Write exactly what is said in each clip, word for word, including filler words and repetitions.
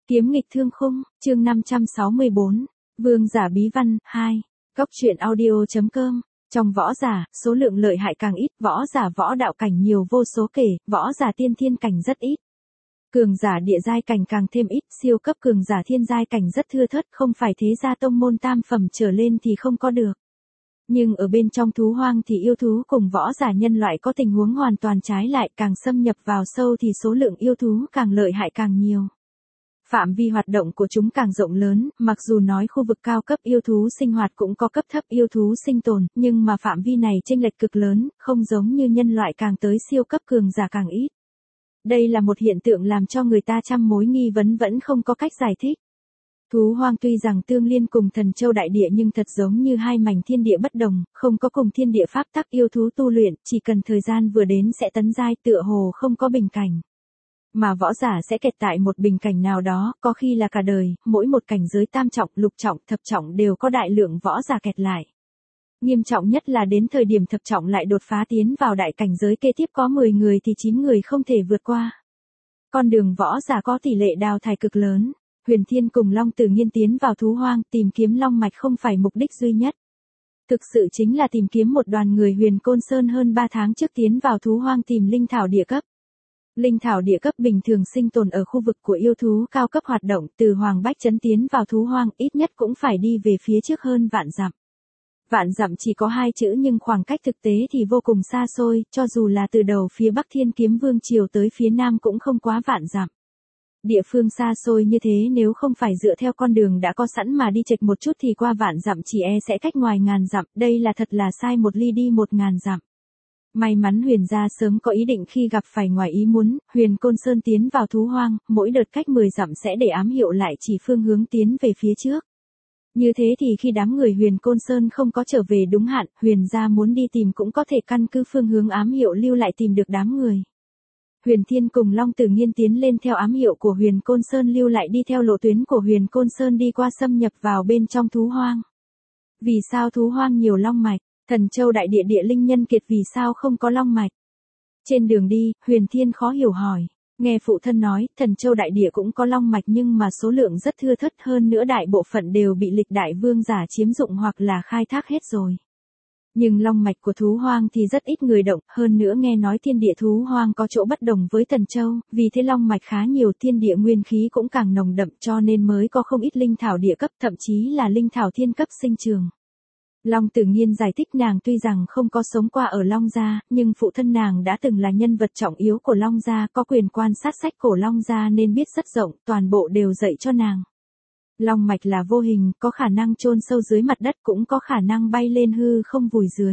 Kiếm nghịch thương khung, chương năm trăm sáu mươi bốn, Vương giả bí văn, hai, Cốc truyện audio.com. Trong võ giả, số lượng lợi hại càng ít, võ giả võ đạo cảnh nhiều vô số kể, võ giả tiên thiên cảnh rất ít. Cường giả địa giai cảnh càng thêm ít, siêu cấp cường giả thiên giai cảnh rất thưa thớt, không phải thế gia tông môn tam phẩm trở lên thì không có được. Nhưng ở bên trong thú hoang thì yêu thú cùng võ giả nhân loại có tình huống hoàn toàn trái lại, càng xâm nhập vào sâu thì số lượng yêu thú càng lợi hại càng nhiều. Phạm vi hoạt động của chúng càng rộng lớn, mặc dù nói khu vực cao cấp yêu thú sinh hoạt cũng có cấp thấp yêu thú sinh tồn, nhưng mà phạm vi này chênh lệch cực lớn, không giống như nhân loại càng tới siêu cấp cường giả càng ít. Đây là một hiện tượng làm cho người ta trăm mối nghi vấn vẫn không có cách giải thích. Thú hoang tuy rằng tương liên cùng Thần Châu đại địa nhưng thật giống như hai mảnh thiên địa bất đồng, không có cùng thiên địa pháp tắc yêu thú tu luyện, chỉ cần thời gian vừa đến sẽ tấn giai, tựa hồ không có bình cảnh. Mà võ giả sẽ kẹt tại một bình cảnh nào đó, có khi là cả đời, mỗi một cảnh giới tam trọng, lục trọng, thập trọng đều có đại lượng võ giả kẹt lại. Nghiêm trọng nhất là đến thời điểm thập trọng lại đột phá tiến vào đại cảnh giới kế tiếp có mười người thì chín người không thể vượt qua. Con đường võ giả có tỷ lệ đào thải cực lớn. Huyền Thiên cùng Long Tử Nghiên tiến vào thú hoang, tìm kiếm long mạch không phải mục đích duy nhất. Thực sự chính là tìm kiếm một đoàn người Huyền Côn Sơn hơn ba tháng trước tiến vào thú hoang tìm linh thảo địa cấp. Linh thảo địa cấp bình thường sinh tồn ở khu vực của yêu thú cao cấp hoạt động, từ Hoàng Bách Trấn tiến vào thú hoang ít nhất cũng phải đi về phía trước hơn vạn dặm. Vạn dặm chỉ có hai chữ nhưng khoảng cách thực tế thì vô cùng xa xôi, cho dù là từ đầu phía Bắc Thiên Kiếm Vương Triều tới phía Nam cũng không quá vạn dặm. Địa phương xa xôi như thế nếu không phải dựa theo con đường đã có sẵn mà đi chệch một chút thì qua vạn dặm chỉ e sẽ cách ngoài ngàn dặm, đây là thật là sai một ly đi một ngàn dặm. May mắn Huyền gia sớm có ý định khi gặp phải ngoài ý muốn, Huyền Côn Sơn tiến vào thú hoang, mỗi đợt cách mười dặm sẽ để ám hiệu lại chỉ phương hướng tiến về phía trước. Như thế thì khi đám người Huyền Côn Sơn không có trở về đúng hạn, Huyền gia muốn đi tìm cũng có thể căn cứ phương hướng ám hiệu lưu lại tìm được đám người. Huyền Thiên cùng Long Tử Nghiên tiến lên theo ám hiệu của Huyền Côn Sơn lưu lại đi theo lộ tuyến của Huyền Côn Sơn đi qua xâm nhập vào bên trong thú hoang. Vì sao thú hoang nhiều long mạch? Thần Châu đại địa địa linh nhân kiệt vì sao không có long mạch? Trên đường đi, Huyền Thiên khó hiểu hỏi. Nghe phụ thân nói, Thần Châu đại địa cũng có long mạch nhưng mà số lượng rất thưa thớt, hơn nữa đại bộ phận đều bị lịch đại vương giả chiếm dụng hoặc là khai thác hết rồi. Nhưng long mạch của thú hoang thì rất ít người động, hơn nữa nghe nói thiên địa thú hoang có chỗ bất đồng với Thần Châu, vì thế long mạch khá nhiều, thiên địa nguyên khí cũng càng nồng đậm cho nên mới có không ít linh thảo địa cấp, thậm chí là linh thảo thiên cấp sinh trường. Long Tử Nghiên giải thích nàng tuy rằng không có sống qua ở Long gia, nhưng phụ thân nàng đã từng là nhân vật trọng yếu của Long gia, có quyền quan sát sách cổ Long gia nên biết rất rộng, toàn bộ đều dạy cho nàng. Long mạch là vô hình, có khả năng chôn sâu dưới mặt đất cũng có khả năng bay lên hư không vùi dưới.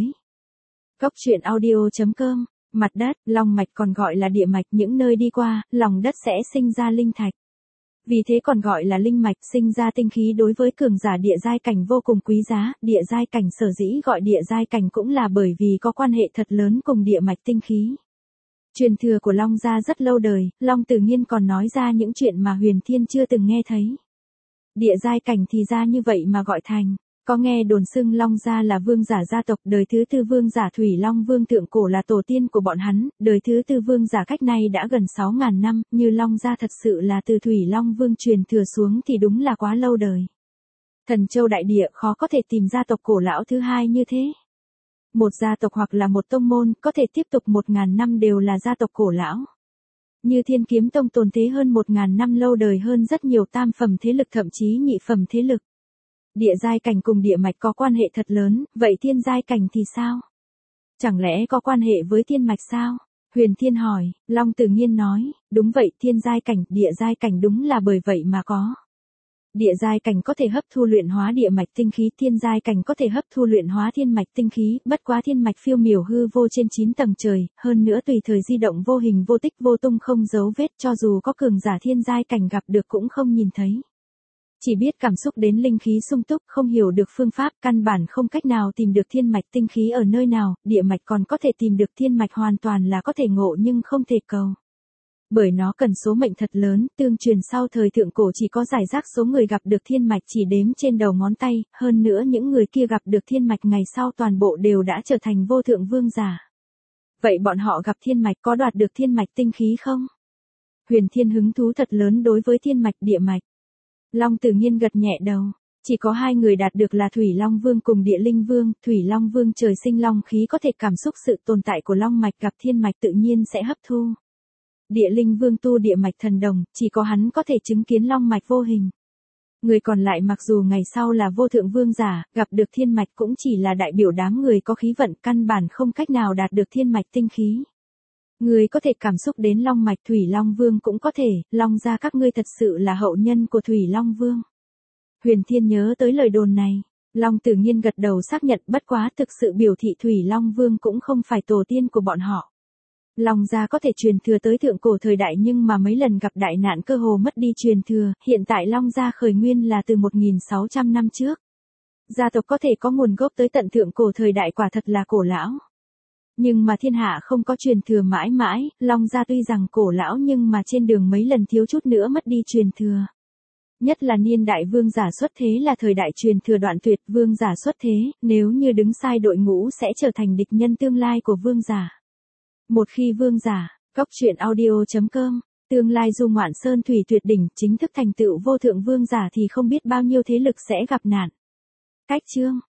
Cốc truyện audio.com. Mặt đất, long mạch còn gọi là địa mạch, những nơi đi qua, lòng đất sẽ sinh ra linh thạch. Vì thế còn gọi là linh mạch, sinh ra tinh khí đối với cường giả địa giai cảnh vô cùng quý giá, địa giai cảnh sở dĩ gọi địa giai cảnh cũng là bởi vì có quan hệ thật lớn cùng địa mạch tinh khí. Truyền thừa của Long gia rất lâu đời, Long Tử Nghiên còn nói ra những chuyện mà Huyền Thiên chưa từng nghe thấy. Địa giai cảnh thì ra như vậy mà gọi thành, có nghe đồn xưng Long gia là vương giả gia tộc, đời thứ tư vương giả Thủy Long Vương thượng cổ là tổ tiên của bọn hắn, đời thứ tư vương giả cách nay đã gần sáu ngàn năm, như Long gia thật sự là từ Thủy Long Vương truyền thừa xuống thì đúng là quá lâu đời. Thần Châu đại địa khó có thể tìm gia tộc cổ lão thứ hai như thế. Một gia tộc hoặc là một tông môn có thể tiếp tục một ngàn năm đều là gia tộc cổ lão. Như Thiên Kiếm Tông tồn thế hơn một ngàn năm lâu đời hơn rất nhiều tam phẩm thế lực thậm chí nhị phẩm thế lực. Địa giai cảnh cùng địa mạch có quan hệ thật lớn, vậy thiên giai cảnh thì sao? Chẳng lẽ có quan hệ với thiên mạch sao? Huyền Thiên hỏi, Long Tử Nghiên nói, đúng vậy, thiên giai cảnh, địa giai cảnh đúng là bởi vậy mà có. Địa giai cảnh có thể hấp thu luyện hóa địa mạch tinh khí, thiên giai cảnh có thể hấp thu luyện hóa thiên mạch tinh khí, bất quá thiên mạch phiêu miểu hư vô trên chín tầng trời, hơn nữa tùy thời di động vô hình vô tích vô tung không dấu vết, cho dù có cường giả thiên giai cảnh gặp được cũng không nhìn thấy. Chỉ biết cảm xúc đến linh khí sung túc, không hiểu được phương pháp, căn bản không cách nào tìm được thiên mạch tinh khí ở nơi nào, địa mạch còn có thể tìm được thiên mạch hoàn toàn là có thể ngộ nhưng không thể cầu. Bởi nó cần số mệnh thật lớn, tương truyền sau thời thượng cổ chỉ có giải rác số người gặp được thiên mạch chỉ đếm trên đầu ngón tay, hơn nữa những người kia gặp được thiên mạch ngày sau toàn bộ đều đã trở thành vô thượng vương giả. Vậy bọn họ gặp thiên mạch có đoạt được thiên mạch tinh khí không? Huyền Thiên hứng thú thật lớn đối với thiên mạch địa mạch. Long Tử Nghiên gật nhẹ đầu. Chỉ có hai người đạt được là Thủy Long Vương cùng Địa Linh Vương. Thủy Long Vương trời sinh long khí có thể cảm xúc sự tồn tại của long mạch, gặp thiên mạch tự nhiên sẽ hấp thu. Địa Linh Vương tu địa mạch thần đồng, chỉ có hắn có thể chứng kiến long mạch vô hình. Người còn lại mặc dù ngày sau là vô thượng vương giả, gặp được thiên mạch cũng chỉ là đại biểu đám người có khí vận, căn bản không cách nào đạt được thiên mạch tinh khí. Người có thể cảm xúc đến long mạch, Thủy Long Vương cũng có thể, long gia các ngươi thật sự là hậu nhân của Thủy Long Vương. Huyền Thiên nhớ tới lời đồn này, Long Tử Nghiên gật đầu xác nhận, bất quá thực sự biểu thị Thủy Long Vương cũng không phải tổ tiên của bọn họ. Long gia có thể truyền thừa tới thượng cổ thời đại nhưng mà mấy lần gặp đại nạn cơ hồ mất đi truyền thừa, hiện tại Long gia khởi nguyên là từ một nghìn sáu trăm năm trước. Gia tộc có thể có nguồn gốc tới tận thượng cổ thời đại quả thật là cổ lão. Nhưng mà thiên hạ không có truyền thừa mãi mãi, Long gia tuy rằng cổ lão nhưng mà trên đường mấy lần thiếu chút nữa mất đi truyền thừa. Nhất là niên đại vương giả xuất thế là thời đại truyền thừa đoạn tuyệt, vương giả xuất thế, nếu như đứng sai đội ngũ sẽ trở thành địch nhân tương lai của vương giả. Một khi vương giả, góc truyện audio chấm com, tương lai du ngoạn sơn thủy tuyệt đỉnh, chính thức thành tựu vô thượng vương giả thì không biết bao nhiêu thế lực sẽ gặp nạn. Cách chương